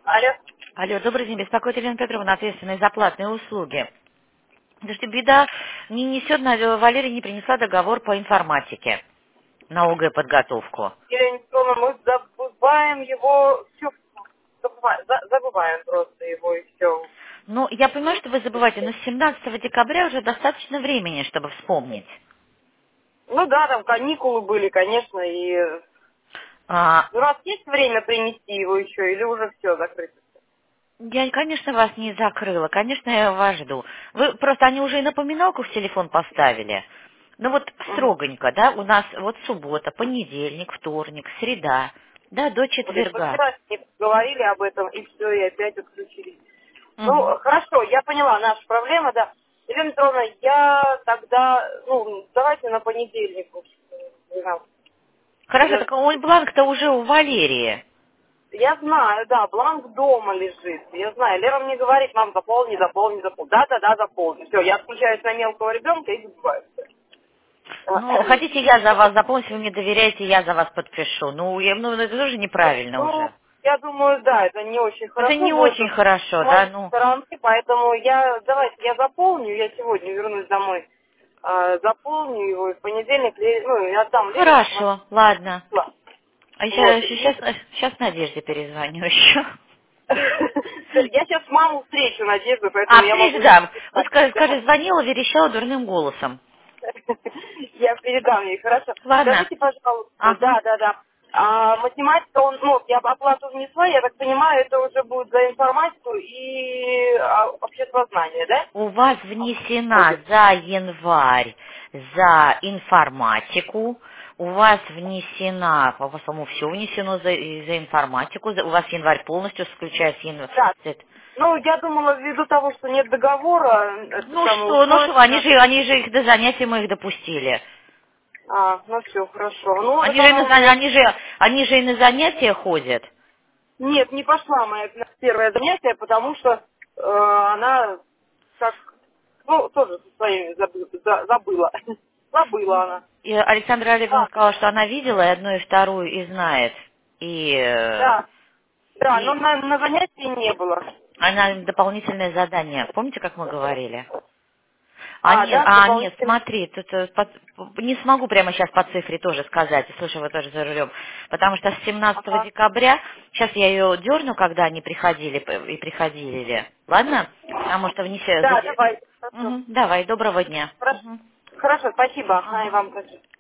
Алло. Алло, добрый день, беспокоит Елена Петровна, ответственная за платные услуги. Потому что беда не несет, Валерия не принесла договор по информатике на ОГЭ подготовку. Елена Петровна, мы забываем его, все, забываем просто его и все. Ну, я понимаю, что вы забываете, но с 17 декабря уже достаточно времени, чтобы вспомнить. Ну да, там каникулы были, конечно, и А, у нас есть время принести его еще, или уже все закрыто? я, конечно, вас не закрыла, конечно, я вас жду. Вы просто, они уже и напоминалку в телефон поставили. Ну вот Угу. строгонько, да, у нас вот суббота, понедельник, вторник, среда, да, до Вот мы четверга. вчера с ним говорили об этом, и все, и опять отключились. Мгм. Ну, хорошо, я поняла, наша проблема, да. Елена Петровна, я тогда, ну, давайте на понедельник. 12. Хорошо, Или так бланк-то уже у Валерии. Я знаю, да, бланк дома лежит. Я знаю. Лера мне говорит, мам, заполни, заполни, заполни. Да, заполни. Все, я отключаюсь на мелкого ребенка и забываю. Ну, хотите, я за вас заполню, если вы мне доверяете, я за вас подпишу. Ну, это тоже неправильно Ну, уже. я думаю, да, это не очень Это хорошо не будет очень с хорошо, да, моей ну. стороны, поэтому давайте я заполню, я сегодня вернусь домой, заполню его, и в понедельник, ну, и отдам Лере, чтобы она Хорошо, ладно. пришла. А Вот, сейчас Надежде перезвоню еще. я сейчас маму встречу, Надежду, поэтому А, я могу ей да. Вот написать. скажи, звонила, верещала дурным голосом. Я передам ей, хорошо. Ладно. Скажите, пожалуйста, Ага. да. А математика, ну, вот я оплату внесла, я так понимаю, это уже будет за информатику и обществознание, да? У вас внесена Будет. за январь за информатику, у вас внесена, по-моему, все внесено за информатику, у вас январь полностью, включая с январь. Да. Ну, я думала, ввиду того, что нет договора, это Ну самое что, устройство. они же их до занятий мы их допустили. Ну все, хорошо. Ну, это, по-моему, Они же и на занятия ходят. нет, не пошла моя первое занятие, потому что она как, ну, тоже со своими забыла. Забыла она. И Александра Олеговна Да, сказала, что она видела и одну, и вторую, и знает. И, да, да, но и на занятии не было. она им дополнительное задание. Помните, как мы говорили? Да, Нет, дополнительно. смотри, тут не смогу прямо сейчас по цифре тоже сказать, слушай, вы тоже за рулем, потому что с 17 Ага. декабря, сейчас я ее дерну, когда они приходили и приходили ли, ладно? Потому что Да, давай. Хорошо. Давай, доброго дня. Хорошо, хорошо, спасибо. И Ага. вам тоже.